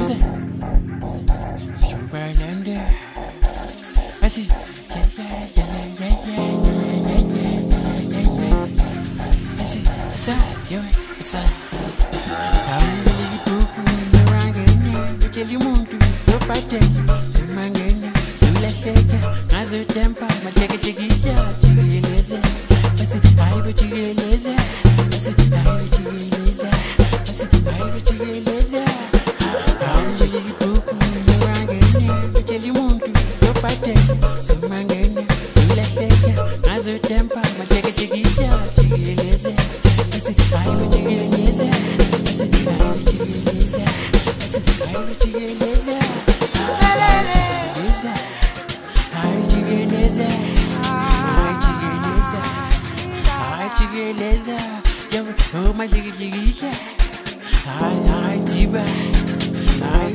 Superlander. I see. Yeah. I see. Asa. Aquele mundo, sou patente, sou mangana, sou laceca, mas o tempo, mas chega, beleza. Assim, ai, vou te beleza. Assim, ai, vou te beleza. Assim, ai, vou te beleza. Aquele pouco, mangana, aquele mundo, sou patente, sou mangana, sou laceca, mas o tempo, mas chega, beleza. Assim, ai, vou te beleza. Assim, ai, vou te beleza. Ai, de beleza, oh, mas liga, ai, tiba, ai,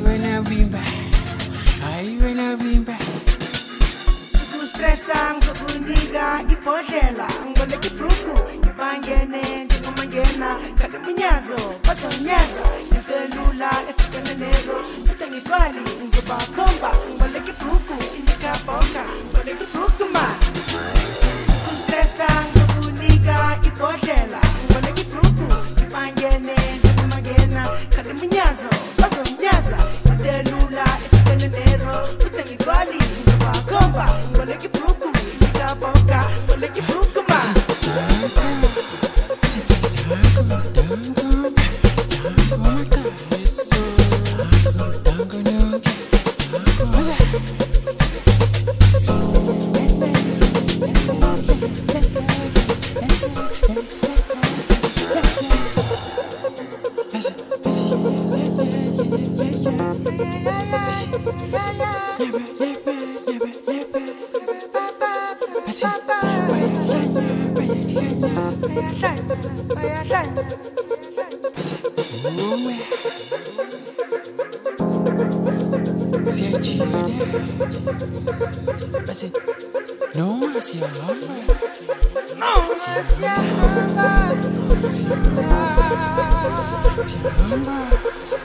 vai na vimba. Suku stressang, suku niga, ipodela, ngole kipruku, ipangene, ndikumangena, kade munyazo, paso nyaza, ifelula, efitenenero, fitengikali, nzoba komba, ngole kipruku, indikaboka, ngole kipruku ma. Suku stressang, suku niga, ipodela, ngole kipruku, ipangene, ndikumangena, kade munyazo, paso nyaza, ifelula, efitenenero, fitengikali, nzoba komba, ngole kipruku, indikaboka, ngole kipruku ma. Se arromba.